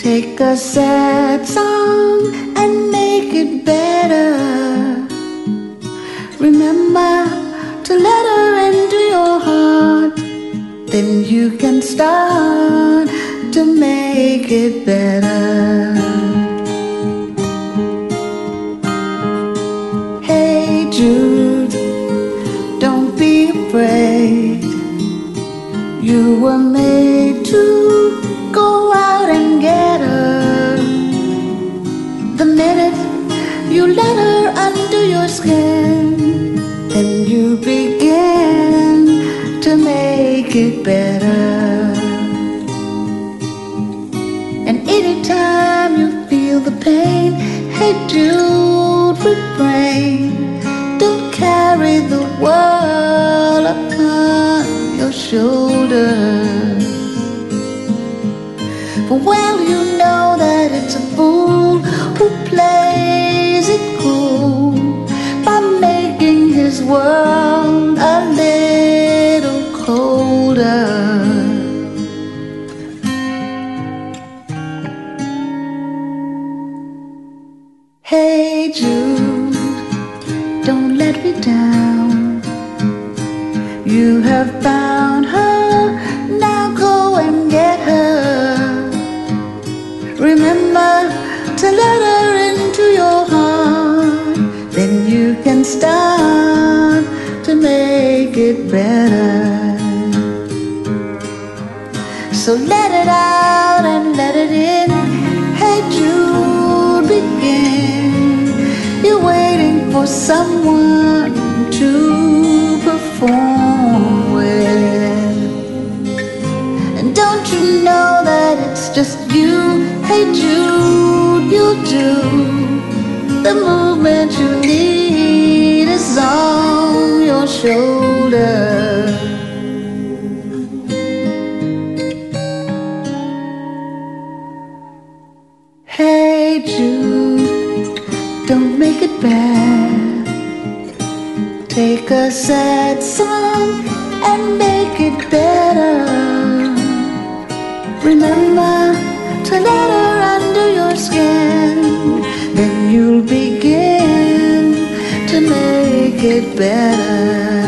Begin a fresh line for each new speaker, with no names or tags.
Take a sad song and make it better. Remember to let her into your heart. Then you can start to make it better. Hey Jude, don't be afraid. You were made to go out and get her. The minute you let her under your skin, then you begin to make it better. And anytime you feel the pain, hey Jude, refrain. Don't carry the world upon your shoulders. For well you know that it's a fool who plays it cool by making his world a little colder. Hey Jude, don't let me down. You have found her, now go and get her. Remember to let her into your heart. Then you can start to make it better. So let it out and let it in. Hey Jude, begin. You're waiting for someone to perform with. And don't you know that it's just you? Hey Jude, you'll do. The movement you need is on your shoulder. Hey Jude, don't make it bad. Take a sad song and make it better. Remember to let her under your skin. Then you'll begin to make it better.